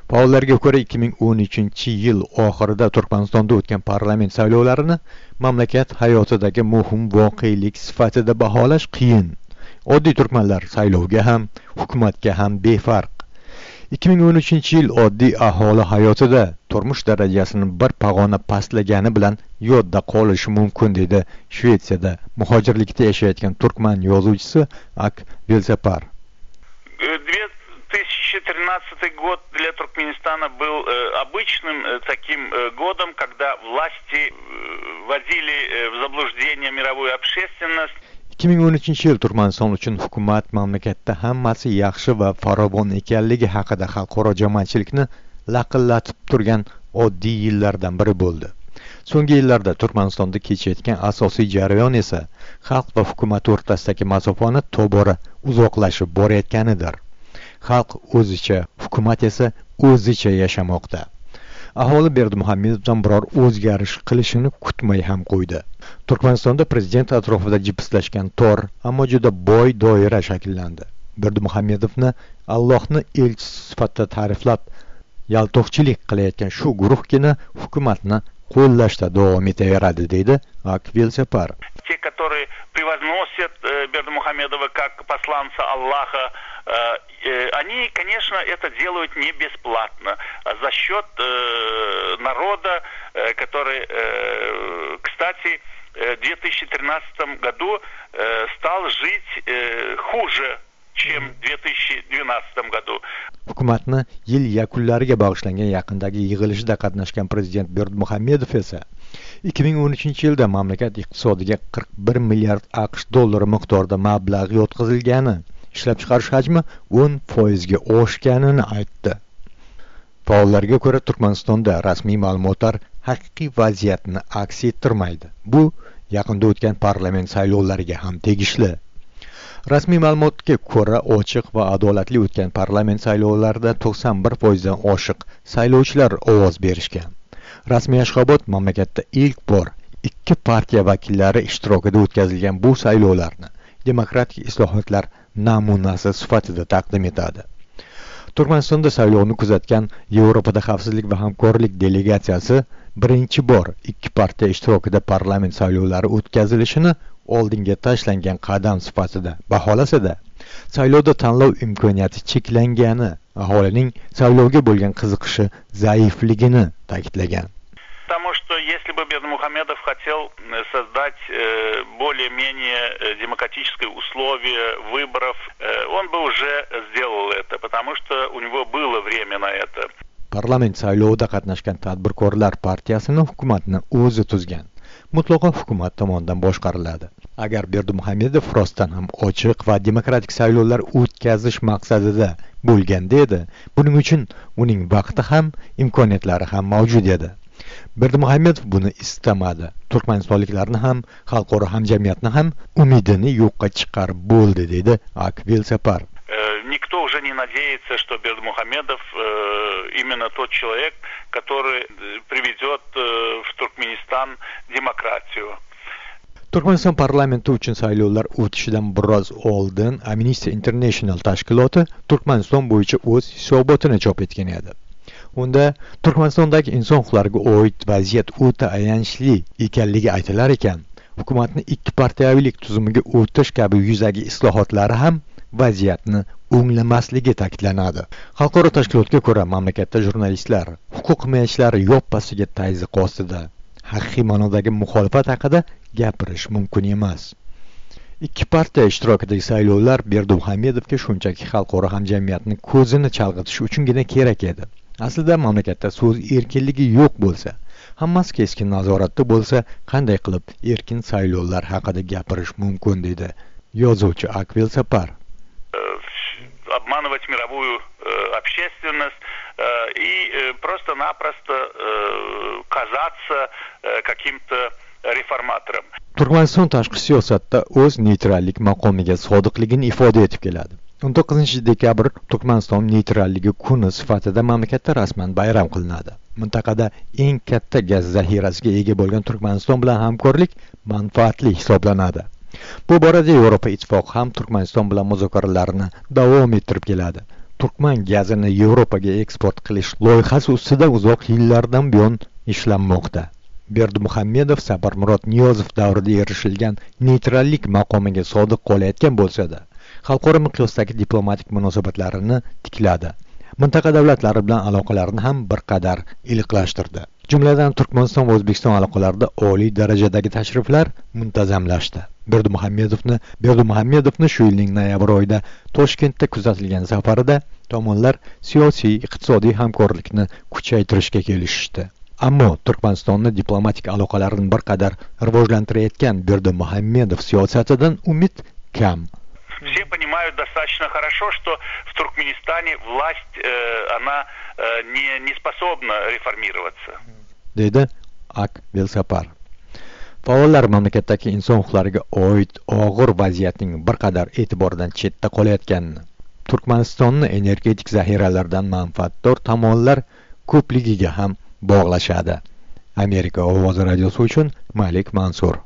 Faollarga ko'ra 2013-yil oxirida Turkmanistonda o'tgan parlament saylovlarini mamlakat hayotidagi muhim voqelik sifatida baholash qiyin. Oddiy turkmanlar saylovga ham, hukumatga ham befarq. 2013-yil oddiy aholi hayotida turmush darajasining bir pog'ona pastlagani bilan yodda qolishi mumkin dedi Shvetsiyada muhojirlikda yashayotgan turkman yozuvchisi Ak Vilsapar. 2013 год для Туркменистана был обычным таким годом, когда власти вводили в заблуждение мировую общественность. 2013-yil Turkmaniston uchun hukumat mamlakatda hammasi yaxshi va farovon ekanligi haqida xalqaro jamoatchilikni laqillatib turgan oddiy yillardan biri bo'ldi. So'nggi yillarda Turkmanistonda kechayotgan asosiy jarayon esa xalq va hukumat o'rtasidagi masofani tobora uzoqlashib borayotganidir. Xalq o'zicha, hukumat esa o'zicha yashamoqda. Aholi Berdimuhamedovdan biror o'zgarish qilishini kutmay ham qo'ydi. Turkmanistonda prezident atrofida jipslashgan tor, ammo juda boy doira shakllandi. Berdimuhamedovni Allohni elchisi sifatida ta'riflab, yaltoqchilik qilayotgan shu guruhgina hukumatni qo'llashda davom etaveradi deydi Ak Vilsapar. Те, которые превозносят Бердимухамедова как посланца Аллаха, они, конечно, это делают не бесплатно, а за счет народа, который, кстати, в 2013 году стал жить хуже, чем в 2012 году. Hukumatni yil yakunlariga bag'ishlangan yaqindagi yig'ilishda qatnashgan prezident Berdimuhamedov esa 2013-yilda mamlakat iqtisodiga 41 milliard AQSh dollari miqdorida mablag' yotqizilgani, ishlab chiqarish hajmi 10% ga oshganini aytdi. Faollarga ko'ra Turkmanistonda rasmiy ma'lumotlar haqiqiy vaziyatni aks ettirmaydi. Bu yaqinda o'tgan parlament saylovlariga ham tegishli. Rasmiy ma'lumotga ko'ra ochiq va adolatli o'tgan parlament saylovlarida 91% dan oshiq saylovchilar ovoz berishgan. Rasmiy Ashxobod mamlakatda ilk bor ikki partiya vakillari ishtirokida o'tkazilgan bu saylovlarni demokratik islohotlar namunasi sifatida taqdim etadi. Turkmanistonda saylovni kuzatgan Yevropada xavfsizlik va hamkorlik delegatsiyasi birinchi bor ikki partiya ishtirokida parlament saylovlari o'tkazilishini oldinga tashlangan qadam sifatida baholasa-da, saylovda tanlov imkoniyati cheklangani, aholining saylovga bo'lgan qiziqishi zaifligini ta'kidlagan. Потому что если бы Бердимухамедов хотел создать более-менее демократические условия выборов, он бы уже сделал это, потому что у него было время на это. Parlament saylovida qatnashgan tadbirkorlar partiyasini hukumatni o'zi tuzgan. Mutlaqo hukumat tomonidan boshqariladi. Agar Berdimuhamedov rostdan ham ochiq va demokratik saylovlar o'tkazish maqsadida bo'lganda edi, buning uchun uning vaqti ham, imkoniyatlari ham mavjud edi. Berdimuhamedov buni istamadi. Turkmanistonliklarni ham, xalqaro hamjamiyatni ham umidini yo'qqa chiqarib bo'ldi, dedi Ak Vilsapar. Никто уже не надеется, что Бердимухамедов именно тот человек, который приведет в Turkmeniston demokratию. Turkmaniston parlamenti uchun saylovlar o'tishidan biroz oldin Amnesty International tashkiloti Turkmaniston bo'yicha o'z hisobotini chop etgan edi. Unda Turkmanistondagi inson huquqlariga oid vaziyat o'ta ayanchli ekanligi aytilar ekan, hukumatni ikki partiyavilik tuzumiga o'tish kabi yuzaki islohotlari ham vaziyatni o'nglamasligi ta'kidlanadi. Xalqaro tashkilotga ko'ra, mamlakatda jurnalistlar, huquq himoyachilari yoppasiga tazyiq ostida. Haqiqiy ma'nodagi muxolifat haqida gapirish mumkin emas. Ikki partiya ishtirokidagi saylovlar Berdimuhamedovga shunchaki xalqaro hamjamiyatni ko'zini chalg'itish uchungina kerak edi. Aslida mamlakatda so'z erkinligi yo'q bo'lsa, hammasi keskin nazoratda bo'lsa, qanday qilib erkin saylovlar haqida gapirish mumkin dedi yozuvchi Ak Vilsapar. Обманывать мировую общественность и просто-напросто казаться каким-то реформатором. Turkmaniston tashqi siyosatda o'z neytrallik maqomiga sodiqligini ifoda etib keladi. 19 dekabr Turkmaniston neytralligi kuni sifatida mamlakatda rasman bayram qilinadi. Mintaqada eng katta gaz zaxirasiga ega bo'lgan Turkmaniston bilan hamkorlik manfaatli hisoblanadi. Bu borada Yevropa Ittifoqi ham Turkmaniston bilan muzokaralarni davom ettirib keladi. turkman gazini Yevropaga eksport qilish loyihasi ustida uzoq yillardan buyon ishlanmoqda. Berdimuhamedov Saparmurod Niyozov davrida erishilgan neytrallik maqomiga sodiq qolayotgan bo'lsa-da, xalqaro miqyosdagi diplomatik munosabatlarini tikladi. Mintaqa davlatlari bilan aloqalarni ham bir qadar iliqlashtirdi. Jumladan Turkmaniston va O'zbekiston aloqalarida oliy darajadagi tashriflar muntazamlashdi. Berdimuhamedovni shu yilning noyabr oyida Toshkentda kuzatilgan safarida tomonlar siyosiy, iqtisodiy hamkorlikni kuchaytirishga kelishishdi. Ammo Turkmanistonni diplomatik aloqalarini bir qadar rivojlantirayotgan Berdimuhamedov siyosatidan umid kam. Все понимают достаточно хорошо, что в Туркменистане власть, она не способна реформироваться. Dedi Ak Belsapar. Faollar mamlakatdagi inson huquqlariga oid og'ir vaziyatning bir qadar e'tibordan chetda qolayotganini, Turkmanistonni energetik zaxiralardan manfaatdor tomonlar ko'pligiga ham bog'lashadi. Amerika ovozi radiosi uchun Malik Mansur.